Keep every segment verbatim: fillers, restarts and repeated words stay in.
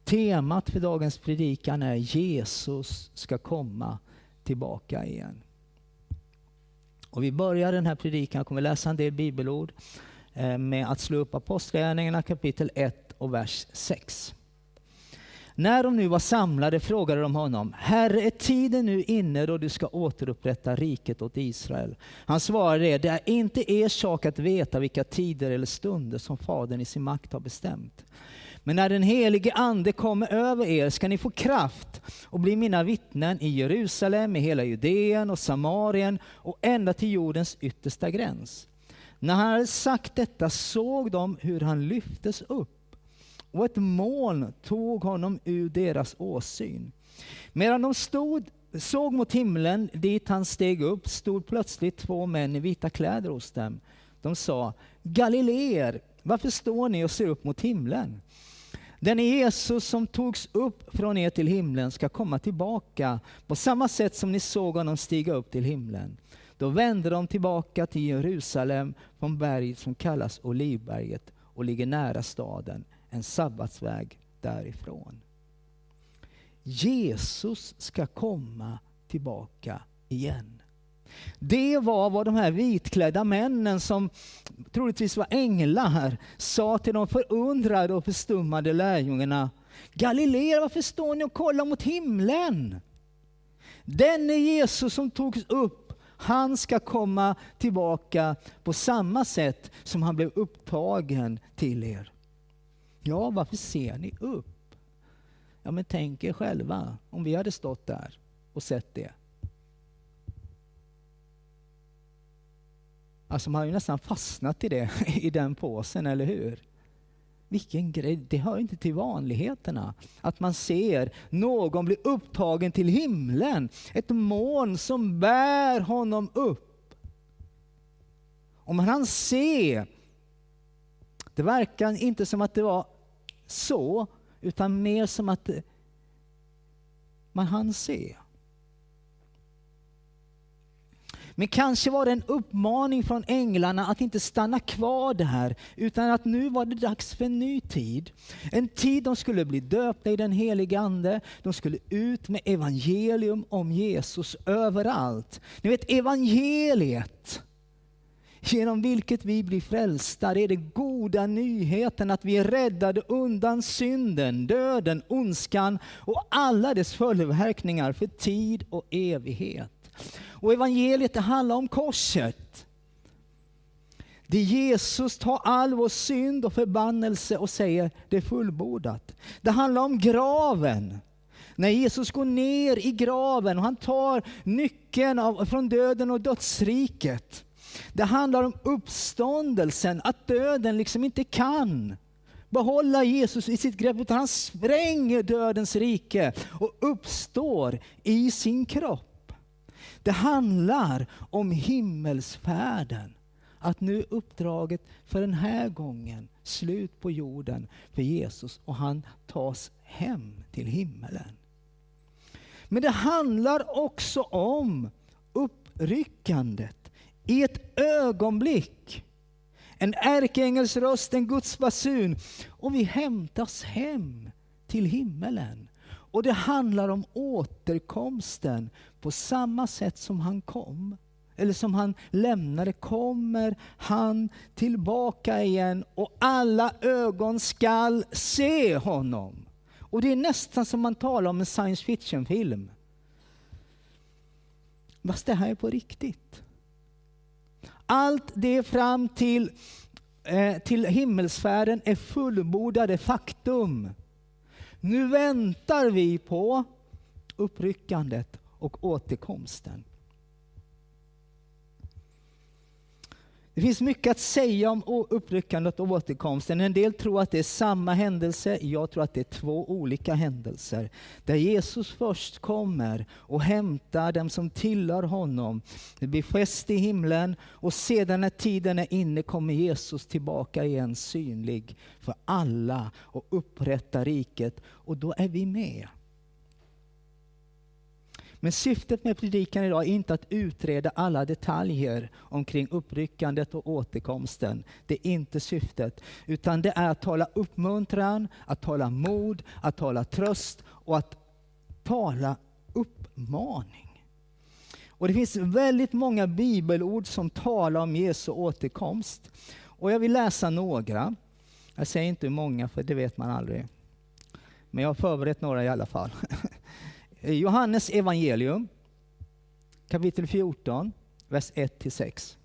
Temat för dagens predikan är Jesus ska komma tillbaka igen. Och vi börjar den här predikan, kommer läsa en del bibelord med att slå upp Apostlagärningarna kapitel ett och vers sex. När de nu var samlade frågade de honom: Herre, är tiden nu inne då du ska återupprätta riket åt Israel? Han svarade: det är inte er sak att veta vilka tider eller stunder som Fadern i sin makt har bestämt. Men när den helige ande kommer över er ska ni få kraft och bli mina vittnen i Jerusalem, i hela Judeen och Samarien och ända till jordens yttersta gräns. När han hade sagt detta såg de hur han lyftes upp, och ett moln tog honom ur deras åsyn. Medan de stod, såg mot himlen dit han steg upp, stod plötsligt två män i vita kläder hos dem. De sa: Galileer, varför står ni och ser upp mot himlen? Den Jesus som togs upp från er till himlen ska komma tillbaka på samma sätt som ni såg honom stiga upp till himlen. Då vände de tillbaka till Jerusalem från berget som kallas Olivberget och ligger nära staden, en sabbatsväg därifrån. Jesus ska komma tillbaka igen. Det var vad de här vitklädda männen, som troligtvis var änglar, sa till de förundrade och förstummade lärjungarna: Galileer, varför står ni och kollar mot himlen? Den är Jesus som togs upp. Han ska komma tillbaka på samma sätt som han blev upptagen till er. Ja, varför ser ni upp? Ja, men tänk er själva om vi hade stått där och sett det. Alltså man har ju nästan fastnat i det, i den påsen, eller hur? Vilken grej, det hör inte till vanligheterna. Att man ser någon bli upptagen till himlen. Ett moln som bär honom upp. Och man hann se, det verkar inte som att det var så, utan mer som att man hann se. Men kanske var det en uppmaning från änglarna att inte stanna kvar där, utan att nu var det dags för en ny tid. En tid de skulle bli döpta i den helige ande. De skulle ut med evangelium om Jesus överallt. Ni vet, evangeliet genom vilket vi blir frälsta, det är det goda nyheten att vi är räddade undan synden, döden, ondskan och alla dess följdverkningar för tid och evighet. Och evangeliet, det handlar om korset. Det Jesus tar all vår synd och förbannelse och säger: det är fullbordat. Det handlar om graven. När Jesus går ner i graven och han tar nyckeln av, från döden och dödsriket. Det handlar om uppståndelsen, att döden liksom inte kan behålla Jesus i sitt grepp, utan han spränger dödens rike och uppstår i sin kropp. Det handlar om himmelsfärden. Att nu uppdraget för den här gången slut på jorden för Jesus och han tas hem till himmelen. Men det handlar också om uppryckandet i ett ögonblick. En ärkeängels röst, en Guds basun, och vi hämtas hem till himmelen. Och det handlar om återkomsten på samma sätt som han kom. Eller som han lämnade, kommer han tillbaka igen och alla ögon skall se honom. Och det är nästan som man talar om en science fiction-film. Fast det här är på riktigt. Allt det fram till, eh, till himmelsfärden är fullbordade faktum. Nu väntar vi på uppryckandet och återkomsten. Det finns mycket att säga om uppryckandet och återkomsten. En del tror att det är samma händelse. Jag tror att det är två olika händelser. Där Jesus först kommer och hämtar dem som tillhör honom. Det blir fest i himlen och sedan när tiden är inne kommer Jesus tillbaka igen synlig för alla och upprättar riket. Och då är vi med. Men syftet med predikan idag är inte att utreda alla detaljer omkring uppryckandet och återkomsten. Det är inte syftet, utan det är att tala uppmuntran, att tala mod, att tala tröst och att tala uppmaning. Och det finns väldigt många bibelord som talar om Jesu återkomst. Och jag vill läsa några. Jag säger inte hur många, för det vet man aldrig. Men jag har förberett några i alla fall. Johannes evangelium, kapitel fjorton, vers ett till sex.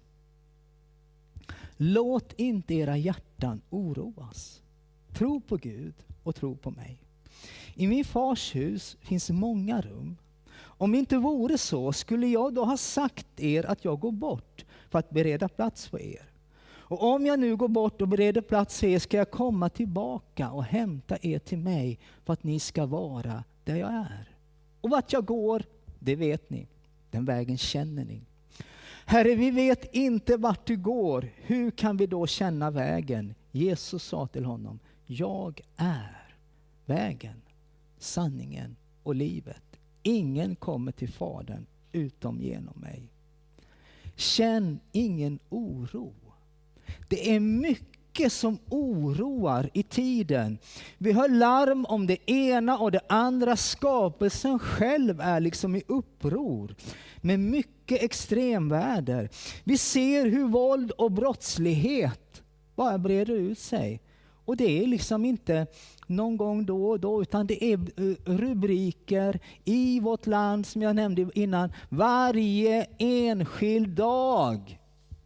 Låt inte era hjärtan oroas. Tro på Gud och tro på mig. I min fars hus finns många rum. Om inte vore så, skulle jag då ha sagt er att jag går bort för att bereda plats för er. Och om jag nu går bort och bereder plats för er, ska jag komma tillbaka och hämta er till mig för att ni ska vara där jag är. Och vart jag går, det vet ni. Den vägen känner ni. Herre, vi vet inte vart du går. Hur kan vi då känna vägen? Jesus sa till honom, jag är vägen, sanningen och livet. Ingen kommer till Fadern utom genom mig. Känn ingen oro. Det är mycket som oroar i tiden. Vi hör larm om det ena och det andra. Skapelsen själv är liksom i uppror med mycket extremväder. Vi ser hur våld och brottslighet bara breder ut sig. Och det är liksom inte någon gång då och då, utan det är rubriker i vårt land, som jag nämnde innan, varje enskild dag.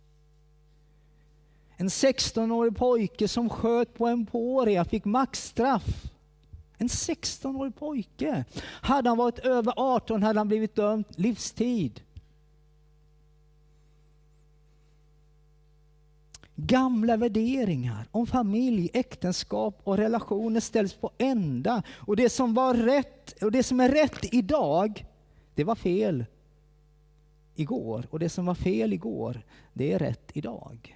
En sexton-årig pojke som sköt på en påria fick maxstraff. En sexton-årig pojke. Hade han varit över arton hade han blivit dömd livstid. Gamla värderingar om familj, äktenskap och relationer ställs på ända. Och det som var rätt och det som är rätt idag, det var fel igår. Och det som var fel igår, det är rätt idag.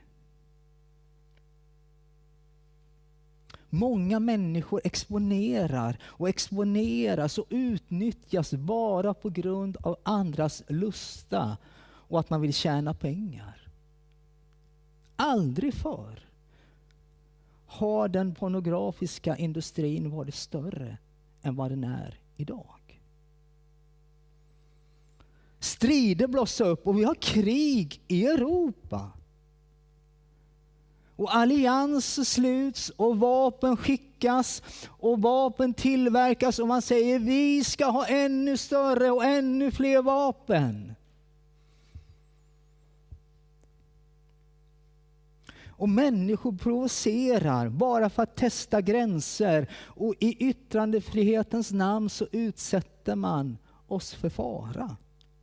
Många människor exponerar och exponeras och utnyttjas bara på grund av andras lusta och att man vill tjäna pengar. Aldrig förr har den pornografiska industrin varit större än vad den är idag. Strider blossar upp och vi har krig i Europa. Och allianser sluts och vapen skickas och vapen tillverkas och man säger vi ska ha ännu större och ännu fler vapen. Och människor provocerar bara för att testa gränser. Och i yttrandefrihetens namn så utsätter man oss för fara.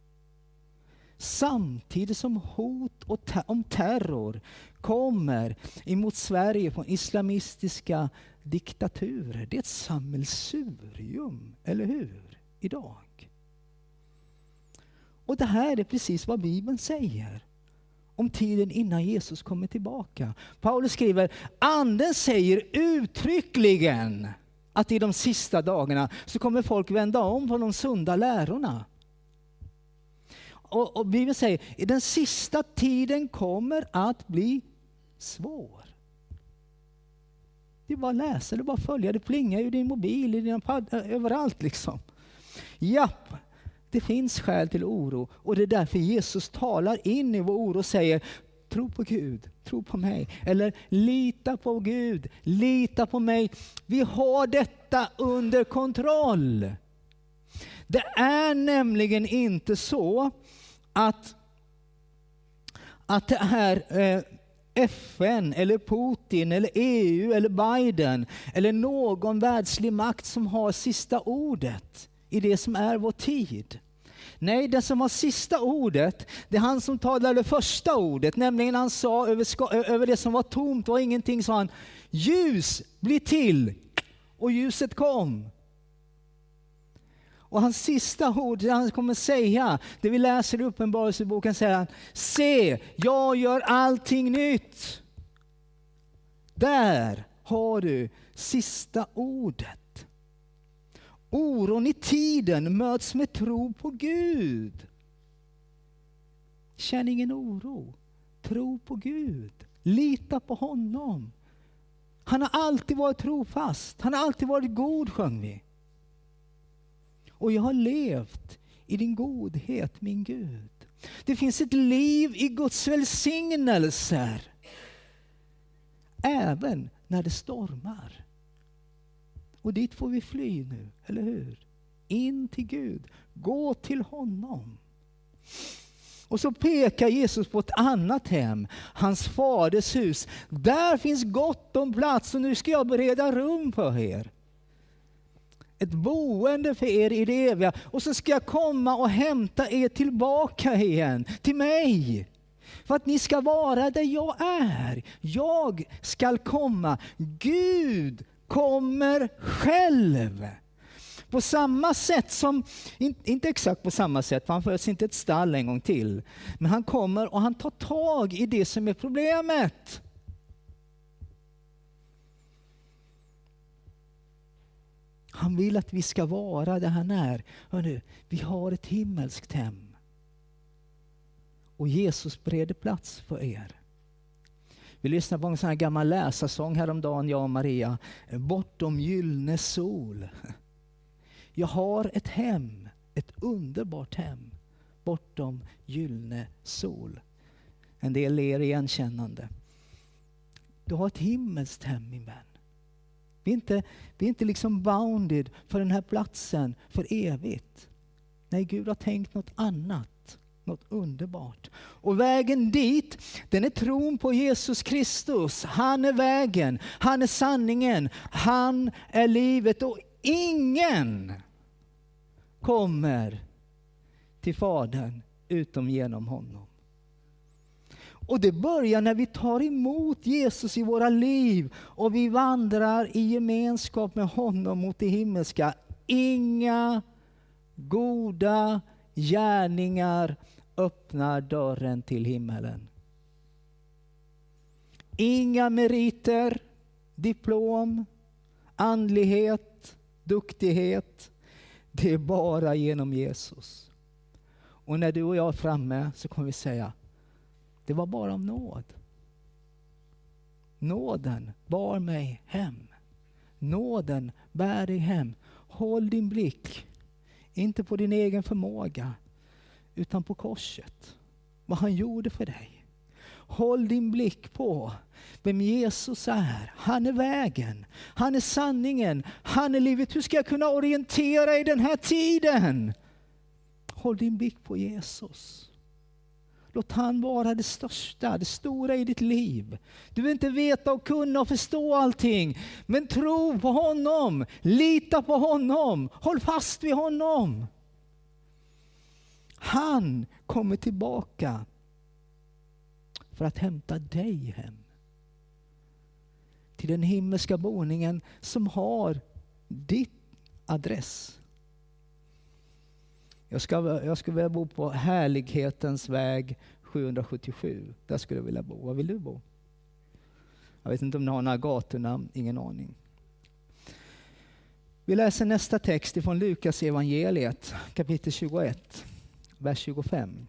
Samtidigt som hot och ter- om terror kommer emot Sverige från islamistiska diktaturer. Det är ett sammelsurium, eller hur? Idag. Och det här är precis vad Bibeln säger om tiden innan Jesus kommer tillbaka. Paulus skriver, anden säger uttryckligen att i de sista dagarna så kommer folk vända om från de sunda lärorna. Och, och Bibeln säger, i den sista tiden kommer att bli svår. Det är bara att läsa, det är bara att följa, det plingar i din mobil, i dina padd, överallt liksom. Japp. Det finns skäl till oro och det är därför Jesus talar in i vår oro och säger tro på Gud, tro på mig. Eller lita på Gud, lita på mig. Vi har detta under kontroll. Det är nämligen inte så att, att det är eh, F N eller Putin eller E U eller Biden eller någon världslig makt som har sista ordet i det som är vår tid. Nej, den som har sista ordet, det är han som talade första ordet, nämligen han sa över, ska, över det som var tomt och ingenting, sa han, ljus blir till, och ljuset kom. Och hans sista ord, det han kommer säga, det vi läser i Uppenbarelseboken, säger han, se, jag gör allting nytt. Där har du sista ordet. Oron i tiden möts med tro på Gud. Känn ingen oro. Tro på Gud. Lita på honom. Han har alltid varit trofast. Han har alltid varit god, sjöng vi. Och jag har levt i din godhet, min Gud. Det finns ett liv i Guds välsignelser. Även när det stormar. Och dit får vi fly nu, eller hur? In till Gud. Gå till honom. Och så pekar Jesus på ett annat hem. Hans faders hus. Där finns gott om plats och nu ska jag bereda rum för er. Ett boende för er i det eviga. Och så ska jag komma och hämta er tillbaka igen. Till mig. För att ni ska vara där jag är. Jag ska komma. Gud kommer själv. På samma sätt som, inte exakt på samma sätt, för han föds inte ett stall en gång till. Men han kommer och han tar tag i det som är problemet. Han vill att vi ska vara där han är. Hör nu, vi har ett himmelskt hem. Och Jesus bereder plats för er. Vi lyssnade på en sån här gammal läsarsång häromdagen, jag och Maria. Bortom gyllene sol. Jag har ett hem, ett underbart hem. Bortom gyllene sol. En del ler igenkännande. Du har ett himmelskt hem, min vän. Vi är inte, vi är inte liksom bounded för den här platsen för evigt. Nej, Gud har tänkt något annat. Något underbart. Och vägen dit, den är tron på Jesus Kristus. Han är vägen, han är sanningen, han är livet. Och ingen kommer till Fadern utom genom honom. Och det börjar när vi tar emot Jesus i våra liv och vi vandrar i gemenskap med honom mot det himmelska. Inga goda gärningar öppnar dörren till himmelen. Inga meriter, diplom, andlighet, duktighet. Det är bara genom Jesus. Och när du och jag är framme så kommer vi säga, det var bara om nåd. Nåden bar mig hem. Nåden bär dig hem. Håll din blick, inte på din egen förmåga, utan på korset. Vad han gjorde för dig. Håll din blick på vem Jesus är. Han är vägen. Han är sanningen. Han är livet. Hur ska jag kunna orientera i den här tiden? Håll din blick på Jesus. Låt han vara det största, det stora i ditt liv. Du vill inte veta och kunna och förstå allting. Men tro på honom. Lita på honom. Håll fast vid honom. Han kommer tillbaka för att hämta dig hem. Till den himmelska boningen som har ditt adress. Jag ska, jag skulle vilja bo på härlighetens väg sjuhundrasjuttiosju. Där skulle jag vilja bo. Var vill du bo? Jag vet inte om ni har några gatunamn. Ingen aning. Vi läser nästa text ifrån Lukas evangeliet. Kapitel tjugoett. Vers tjugofem.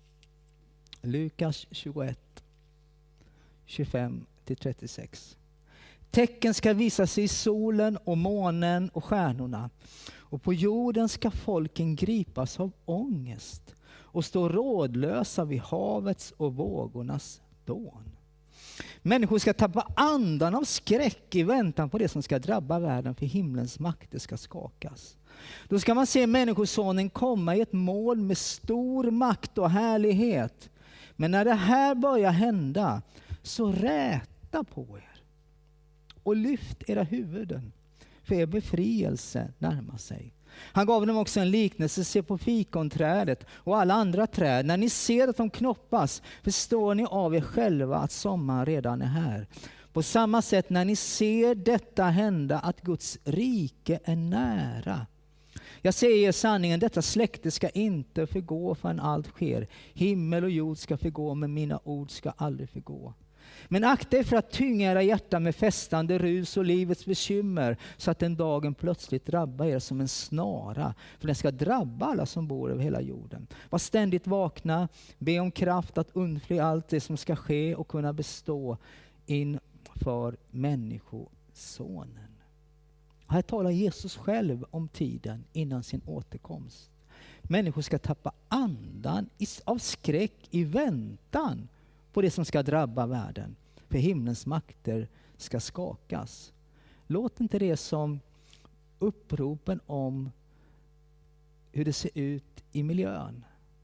Lukas tjugoett. tjugofem till trettiosex. Tecken ska visa sig i solen och månen och stjärnorna. Och på jorden ska folken gripas av ångest och stå rådlösa vid havets och vågornas dån. Människor ska tappa andan av skräck i väntan på det som ska drabba världen, för himlens makter ska skakas. Då ska man se människosonen komma i ett mål med stor makt och härlighet. Men när det här börjar hända, så räta på er och lyft era huvuden, för er befrielse närmar sig. Han gav dem också en liknelse: se på fikonträdet och alla andra träd. När ni ser att de knoppas, förstår ni av er själva att sommaren redan är här. På samma sätt, när ni ser detta hända, att Guds rike är nära. Jag säger er sanningen, detta släkte ska inte förgå förrän allt sker. Himmel och jord ska förgå, men mina ord ska aldrig förgå. Men akta er för att tynga era hjärtan med festande rus och livets bekymmer, så att den dagen plötsligt drabbar er som en snara. För den ska drabba alla som bor över hela jorden. Var ständigt vakna, be om kraft att undfly allt det som ska ske och kunna bestå inför människosonen. Här talar Jesus själv om tiden innan sin återkomst. Människor ska tappa andan av skräck i väntan på det som ska drabba världen. För himlens makter ska skakas. Låt inte det som uppropen om hur det ser ut i miljön.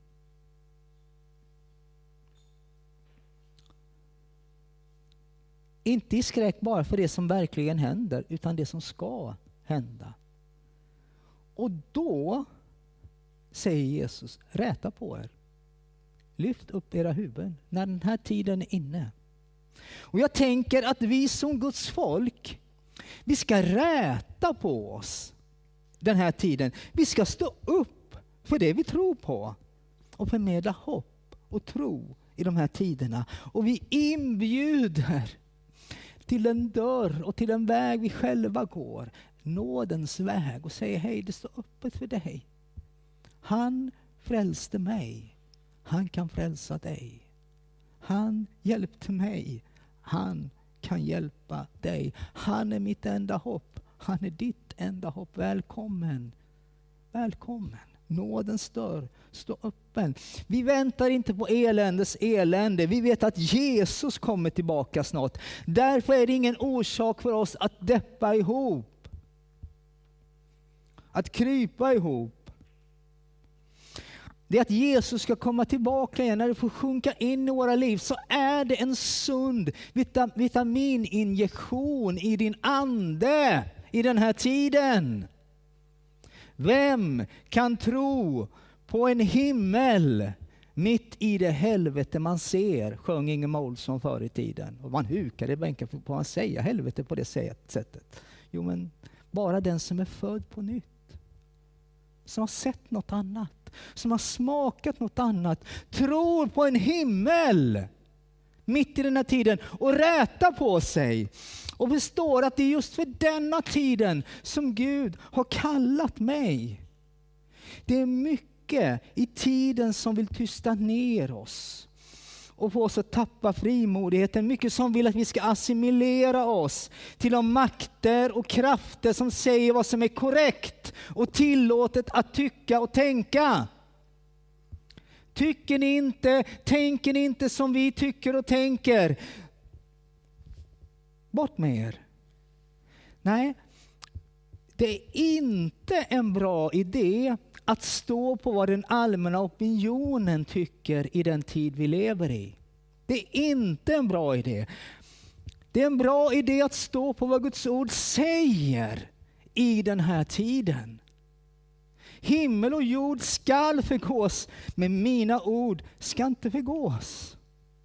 Inte i skräck bara för det som verkligen händer, utan det som ska hända. Och då säger Jesus, räta på er. Lyft upp era huvuden när den här tiden är inne. Och jag tänker att vi som Guds folk, vi ska räta på oss den här tiden. Vi ska stå upp för det vi tror på och förmedla hopp och tro i de här tiderna. Och vi inbjuder till en dörr och till en väg vi själva går. Nådens väg, och säger hej, det står öppet för dig. Han frälste mig. Han kan frälsa dig. Han hjälpte mig. Han kan hjälpa dig. Han är mitt enda hopp. Han är ditt enda hopp. Välkommen. Välkommen. Nådens dörr står öppen. Vi väntar inte på eländes elände. Vi vet att Jesus kommer tillbaka snart. Därför är det ingen orsak för oss att deppa ihop. Att krypa ihop. Det är att Jesus ska komma tillbaka igen. När det får sjunka in i våra liv så är det en sund vitamininjektion i din ande i den här tiden. Vem kan tro på en himmel mitt i det helvete man ser, sjöng Ingemar Olsson förr i tiden. Och man hukade i bänken på att säga helvete på det sättet. Jo, men bara den som är född på nytt. Som har sett något annat. Som har smakat något annat. Tror på en himmel mitt i den här tiden och räta på sig. Och förstår att det är just för denna tiden som Gud har kallat mig. Det är mycket i tiden som vill tysta ner oss och få oss att tappa frimodigheten. Mycket som vill att vi ska assimilera oss till de makter och krafter som säger vad som är korrekt och tillåtet att tycka och tänka. Tycker ni inte, tänker ni inte som vi tycker och tänker, bort med er. Nej, det är inte en bra idé att stå på vad den allmänna opinionen tycker i den tid vi lever i. Det är inte en bra idé. Det är en bra idé att stå på vad Guds ord säger i den här tiden. Himmel och jord skall förgås, men mina ord ska inte förgås.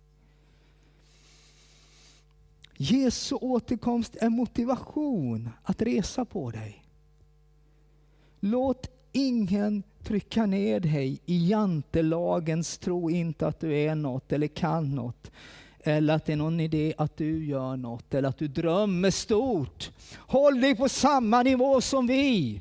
Jesu återkomst är motivation att resa på dig. Låt ingen trycka ner dig i jantelagens tro inte att du är något eller kan något. Eller att det är någon idé att du gör något eller att du drömmer stort. Håll dig på samma nivå som vi.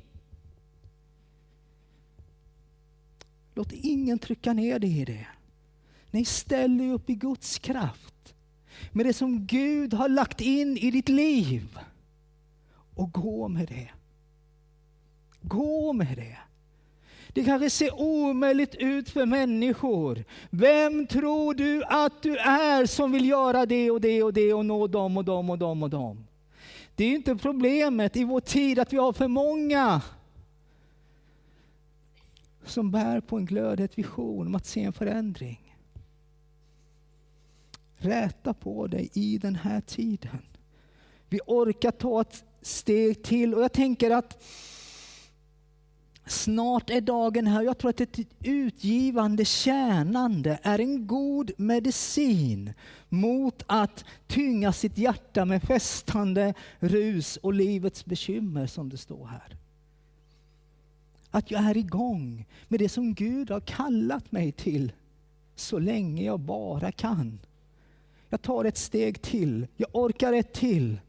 Låt ingen trycka ner dig i det. Nej, ställ dig upp i Guds kraft. Med det som Gud har lagt in i ditt liv. Och gå med det. Gå med det. Det kanske ser omöjligt ut för människor. Vem tror du att du är som vill göra det och det och det och nå dem och dem och dem och dem? Det är inte problemet i vår tid att vi har för många som bär på en glödhet vision om att se en förändring. Räta på dig i den här tiden. Vi orkar ta ett steg till och jag tänker att snart är dagen här. Jag tror att ett utgivande tjänande är en god medicin mot att tynga sitt hjärta med festande rus och livets bekymmer som det står här. Att jag är igång med det som Gud har kallat mig till så länge jag bara kan. Jag tar ett steg till. Jag orkar ett till.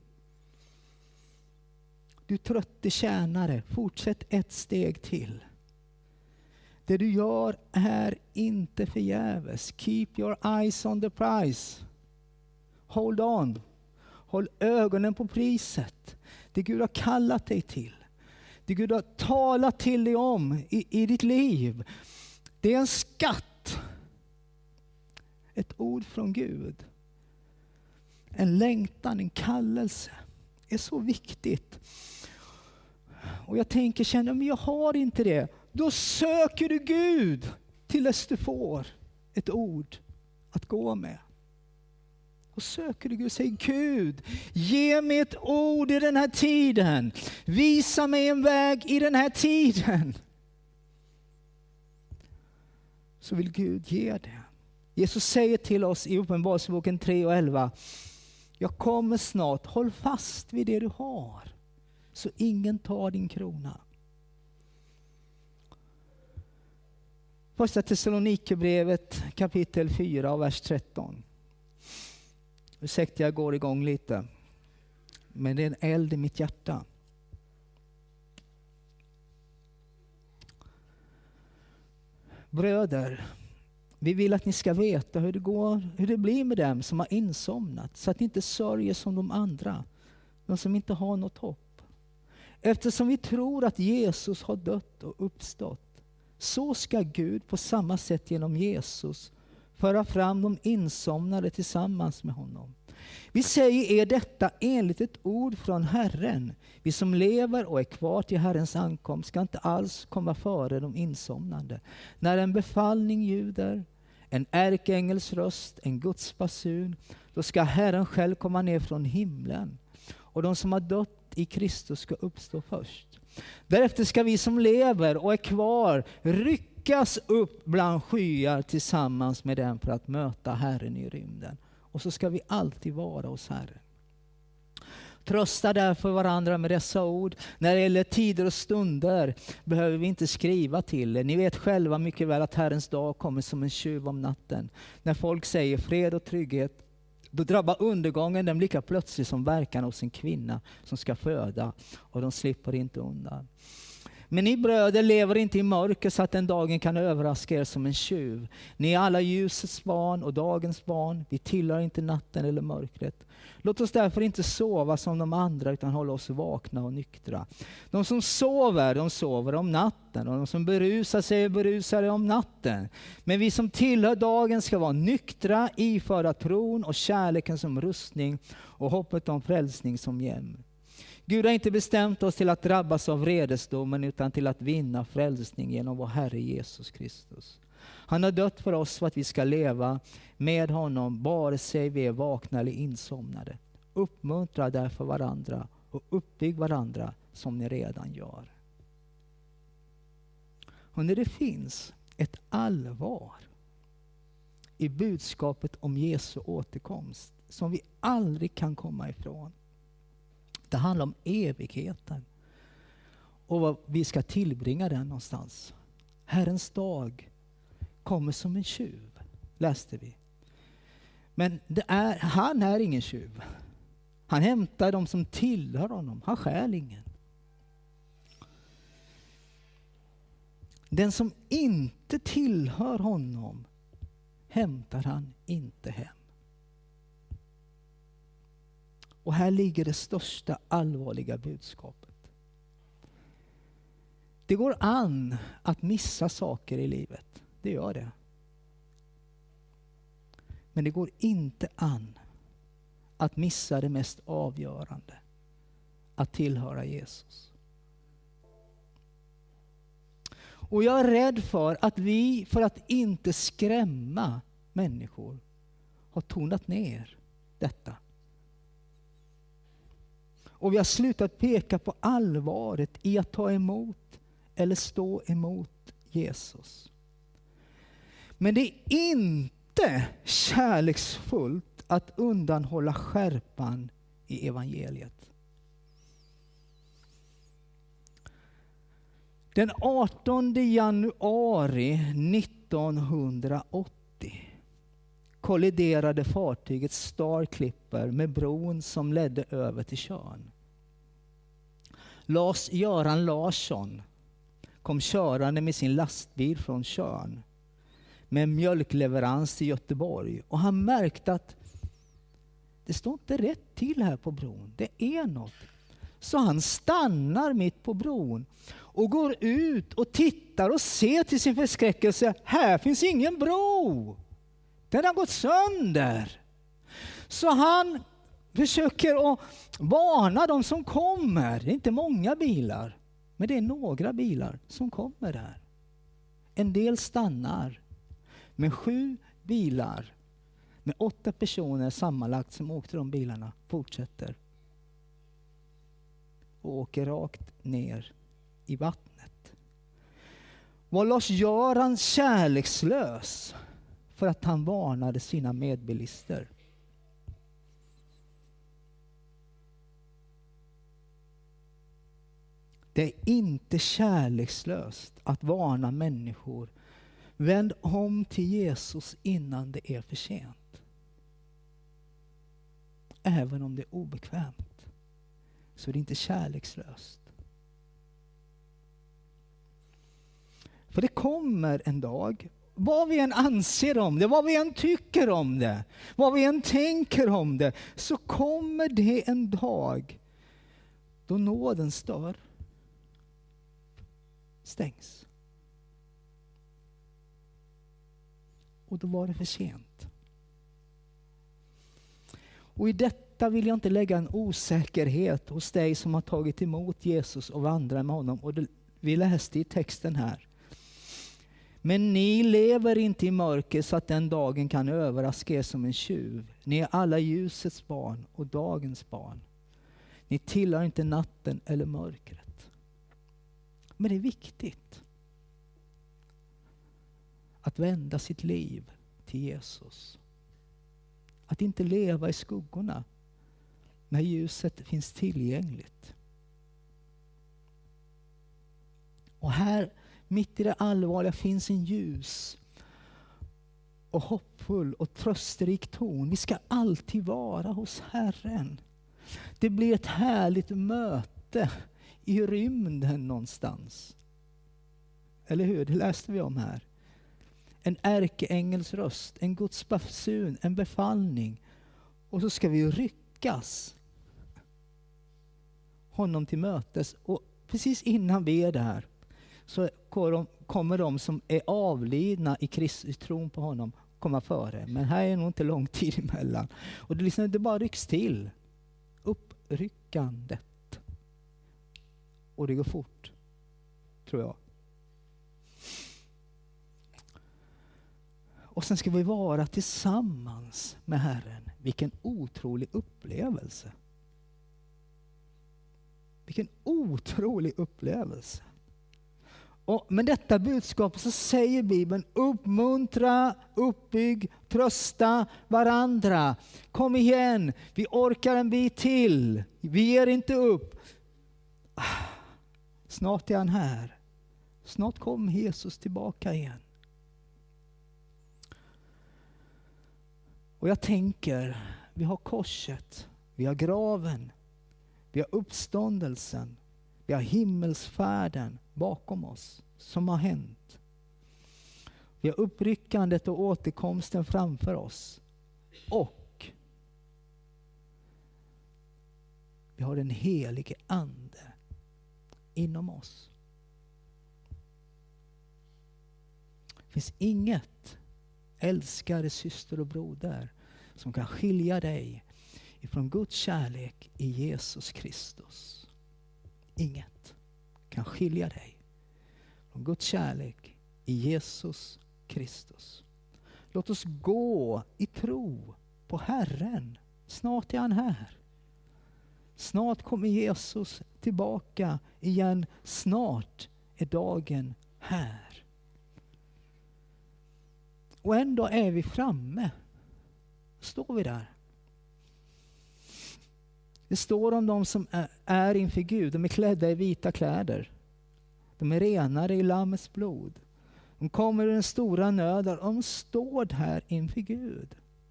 Du trötte tjänare, fortsätt ett steg till. Det du gör är inte förgäves. Keep your eyes on the prize. Hold on. Håll ögonen på priset. Det Gud har kallat dig till. Det Gud har talat till dig om i, i ditt liv. Det är en skatt. Ett ord från Gud. En längtan, en kallelse. Det är så viktigt. Och jag tänker, känner men jag har inte det. Då söker du Gud tills du får ett ord att gå med. Och söker du Gud, säg Gud, ge mig ett ord i den här tiden. Visa mig en väg i den här tiden. Så vill Gud ge det. Jesus säger till oss i Uppenbarelseboken tre och elva. Jag kommer snart, håll fast vid det du har. Så ingen tar din krona. Första Thessalonikerbrevet kapitel fyra och vers tretton. Ursäkta, jag går igång lite. Men det är en eld i mitt hjärta. Bröder, vi vill att ni ska veta hur det går, hur det blir med dem som har insomnat, så att ni inte sörjer som de andra, de som inte har något hopp. Eftersom vi tror att Jesus har dött och uppstått, så ska Gud på samma sätt genom Jesus föra fram de insomnade tillsammans med honom. Vi säger er detta enligt ett ord från Herren. Vi som lever och är kvar till Herrens ankomst ska inte alls komma före de insomnande. När en befallning ljuder, en ärkeängels röst, en Guds basun, då ska Herren själv komma ner från himlen. Och de som har dött i Kristus ska uppstå först. Därefter ska vi som lever och är kvar ryckas upp bland skyar tillsammans med dem för att möta Herren i rymden. Och så ska vi alltid vara hos Herren. Trösta därför varandra med dessa ord. När det gäller tider och stunder behöver vi inte skriva till er. Ni vet själva mycket väl att Herrens dag kommer som en tjuv om natten. När folk säger fred och trygghet, då drabbar undergången dem lika plötsligt som verkan hos en kvinna som ska föda, och de slipper inte undan. Men ni bröder lever inte i mörker så att den dagen kan överraska er som en tjuv. Ni är alla ljusets barn och dagens barn. Vi tillhör inte natten eller mörkret. Låt oss därför inte sova som de andra, utan hålla oss vakna och nyktra. De som sover, de sover om natten, och de som berusar sig berusar om natten. Men vi som tillhör dagen ska vara nyktra, iföra tron och kärleken som rustning och hoppet om frälsning som hjälm. Gud har inte bestämt oss till att drabbas av vredesdomen, utan till att vinna frälsning genom vår Herre Jesus Kristus. Han har dött för oss för att vi ska leva med honom, vare sig vi är vakna eller insomnade. Uppmuntra därför varandra och uppbygg varandra som ni redan gör. Och när det finns ett allvar i budskapet om Jesu återkomst som vi aldrig kan komma ifrån. Det handlar om evigheten och vad vi ska tillbringa den någonstans. Herrens dag kommer som en tjuv, läste vi. Men det är, han är ingen tjuv. Han hämtar de som tillhör honom. Han stjäl ingen. Den som inte tillhör honom hämtar han inte hem. Och här ligger det största allvarliga budskapet. Det går an att missa saker i livet. Det gör det. Men det går inte an att missa det mest avgörande. Att tillhöra Jesus. Och jag är rädd för att vi, för att inte skrämma människor, har tonat ner detta. Och vi har slutat peka på allvaret i att ta emot eller stå emot Jesus. Men det är inte kärleksfullt att undanhålla skärpan i evangeliet. Den artonde januari nittonhundraåttio kolliderade fartyget Star Clipper med bron som ledde över till Tjörn. Lars-Göran Larsson kom körande med sin lastbil från Tjörn med en mjölkleverans till Göteborg. Och han märkte att det står inte rätt till här på bron. Det är något. Så han stannar mitt på bron och går ut och tittar och ser till sin förskräckelse. Här finns ingen bro. Den har gått sönder. Så han försöker att varna de som kommer. Det är inte många bilar, men det är några bilar som kommer där. En del stannar. Men sju bilar med åtta personer sammanlagt som åkte de bilarna fortsätter och åker rakt ner i vattnet. Var Lars-Göran kärlekslös för att han varnade sina medbilister? Det är inte kärlekslöst att varna människor. Vänd om till Jesus innan det är för sent. Även om det är obekvämt så är det inte kärlekslöst. För det kommer en dag, vad vi än anser om det, vad vi än tycker om det, vad vi än tänker om det, så kommer det en dag då nådens dörr stängs. Och då var det för sent. Och i detta vill jag inte lägga en osäkerhet hos dig som har tagit emot Jesus och vandrar med honom. Och det, vi läste i texten här. Men ni lever inte i mörker så att den dagen kan överraska er som en tjuv. Ni är alla ljusets barn och dagens barn. Ni tillhör inte natten eller mörkret. Men det är viktigt att vända sitt liv till Jesus. Att inte leva i skuggorna när ljuset finns tillgängligt. Och här, mitt i det allvarliga, finns en ljus och hoppfull och trösterik ton. Vi ska alltid vara hos Herren. Det blir ett härligt möte i rymden någonstans. Eller hur? Det läste vi om här. En ärkeängels röst, en Guds basun, en befallning. Och så ska vi ryckas honom till mötes. Och precis innan vi är där så kommer de som är avlidna i Kristus tron på honom komma före. Men här är nog inte lång tid emellan. Och det, liksom, det bara rycks till. Uppryckandet. Och det går fort, tror jag. Och sen ska vi vara tillsammans med Herren. Vilken otrolig upplevelse. Vilken otrolig upplevelse. Och med detta budskap så säger Bibeln: uppmuntra, uppbygg, trösta varandra. Kom igen, vi orkar en bit till. Vi ger inte upp. Snart är han här. Snart kommer Jesus tillbaka igen. Och jag tänker, vi har korset, vi har graven, vi har uppståndelsen, vi har himmelsfärden bakom oss som har hänt. Vi har uppryckandet och återkomsten framför oss. Och vi har den helige ande inom oss. Det finns inget, älskade syster och broder, som kan skilja dig ifrån Guds kärlek i Jesus Kristus. Inget kan skilja dig från Guds kärlek i Jesus Kristus. Låt oss gå i tro på Herren. Snart är han här. Snart kommer Jesus tillbaka igen. Snart är dagen här. Och ändå är vi framme. Står vi där. Det står om de som är inför Gud. De är klädda i vita kläder. De är renade i Lammets blod. De kommer ur den stora nöden. De står här inför Gud.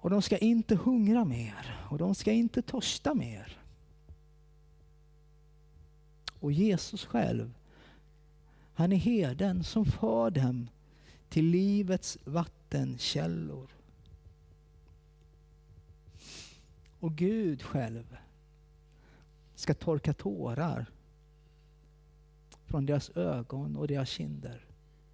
Och de ska inte hungra mer. Och de ska inte törsta mer. Och Jesus själv, han är herden som för dem till livets vattenkällor. Och Gud själv ska torka tårar från deras ögon och deras kinder.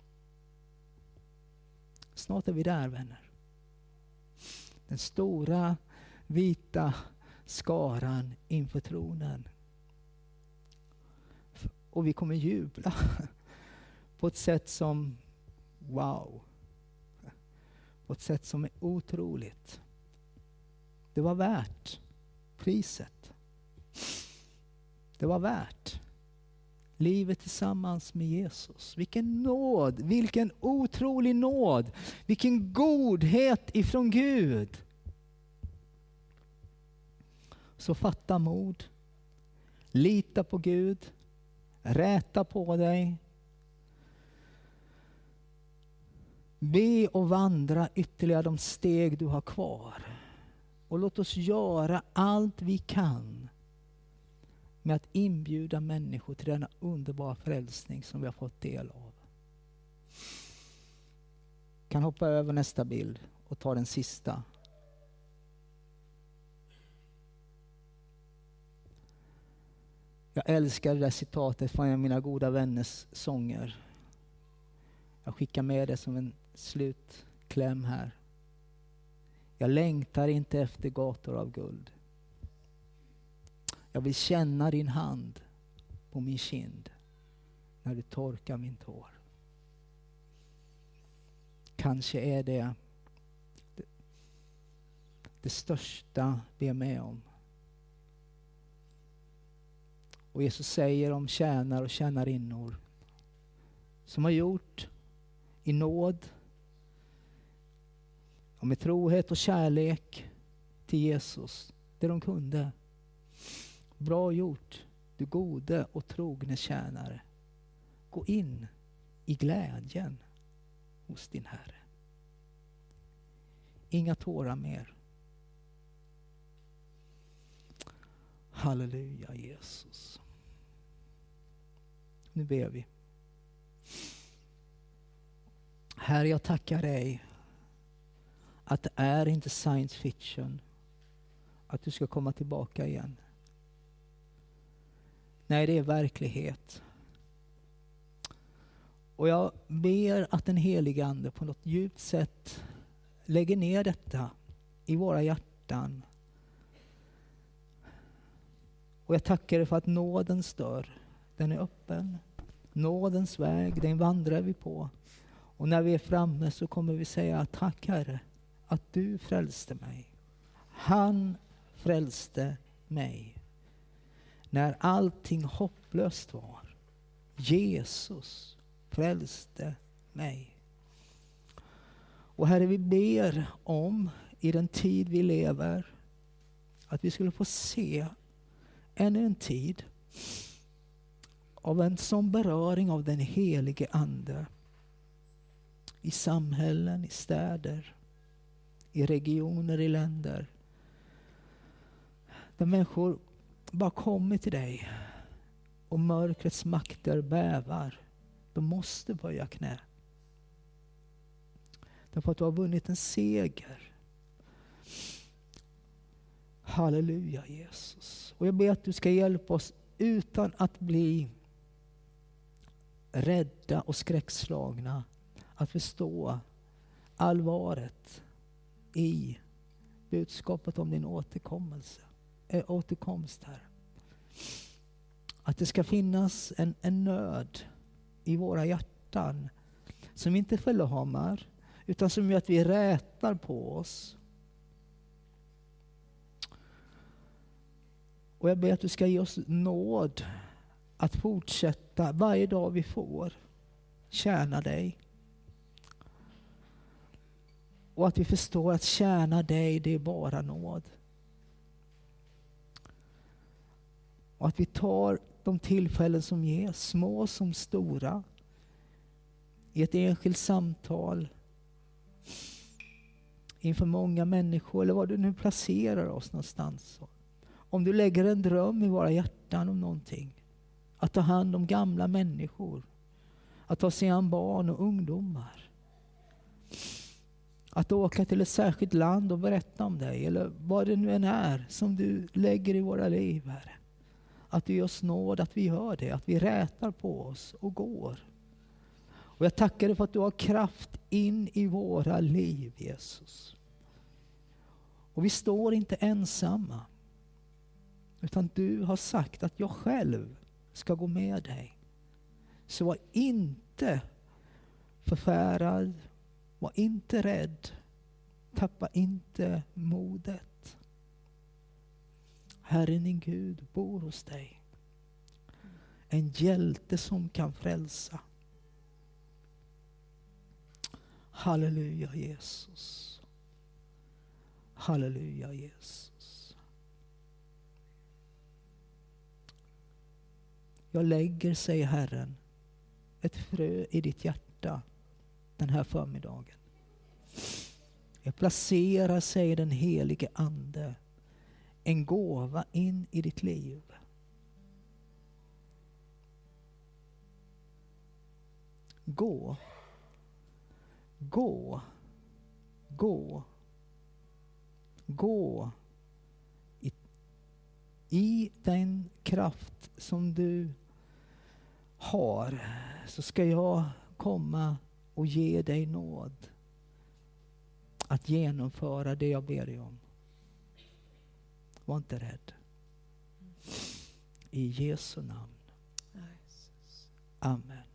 Snart är vi där, vänner. Den stora vita skaran inför tronen. Och vi kommer jubla på ett sätt som wow. På ett sätt som är otroligt. Det var värt priset. Det var värt livet tillsammans med Jesus. Vilken nåd, vilken otrolig nåd. Vilken godhet ifrån Gud. Så fatta mod. Lita på Gud. Räta på dig. Be och vandra ytterligare de steg du har kvar. Och låt oss göra allt vi kan med att inbjuda människor till denna underbara frälsning som vi har fått del av. Kan hoppa över nästa bild och ta den sista. Jag älskar det där citatet från en av mina goda vänners sånger. Jag skickar med det som en slutkläm här. Jag längtar inte efter gator av guld. Jag vill känna din hand på min kind när du torkar min tår. Kanske är det det, det största vi är med om. Och Jesus säger om tjänare och tjänarinnor som har gjort i nåd och med trohet och kärlek till Jesus det de kunde. Bra gjort, du gode och trogne tjänare. Gå in i glädjen hos din Herre. Inga tårar mer. Halleluja Jesus. Nu ber vi. Herre, jag tackar dig att det är inte science fiction att du ska komma tillbaka igen. Nej, det är verklighet. Och jag ber att den helige Ande på något djupt sätt lägger ner detta i våra hjärtan. Och jag tackar dig för att nådens dörr, den är öppen. Nådens väg, den vandrar vi på. Och när vi är framme så kommer vi säga tack Herre att du frälste mig. Han frälste mig. När allting hopplöst var. Jesus frälste mig. Och Herre, vi ber om i den tid vi lever att vi skulle få se ännu en tid av en sån beröring av den helige Ande i samhällen, i städer, i regioner, i länder. Där människor bara kommer till dig och mörkrets makter bävar. De måste böja knä. Därför att du har vunnit en seger. Halleluja Jesus. Och jag ber att du ska hjälpa oss utan att bli rädda och skräckslagna. Att förstå allvaret i budskapet om din återkommelse. Äh, återkomst här. Att det ska finnas en, en nöd i våra hjärtan som inte förlamar utan som gör att vi rätar på oss. Och jag ber att du ska ge oss nåd att fortsätta varje dag vi får tjäna dig. Och att vi förstår att tjäna dig, det är bara nåd. Och att vi tar de tillfällen som ges, små som stora, i ett enskilt samtal, inför många människor eller var du nu placerar oss någonstans. Om du lägger en dröm i våra hjärtan om någonting. Att ta hand om gamla människor. Att ta sig an barn och ungdomar. Att åka till ett särskilt land och berätta om dig. Eller vad det nu än är som du lägger i våra liv, Herre. Att du ger oss nåd att vi gör det. Att vi rätar på oss och går. Och jag tackar dig för att du har kraft in i våra liv, Jesus. Och vi står inte ensamma. Utan du har sagt att jag själv ska gå med dig. Så var inte förfärad. Var inte rädd. Tappa inte modet. Herren din Gud bor hos dig. En hjälte som kan frälsa. Halleluja Jesus. Halleluja Jesus. Jag lägger, säger Herren, ett frö i ditt hjärta den här förmiddagen. Jag placerar, säger den helige ande, en gåva in i ditt liv. Gå. Gå. Gå. Gå. I, I den kraft som du har så ska jag komma och ge dig nåd att genomföra det jag ber dig om. Var inte rädd. I Jesu namn. Amen.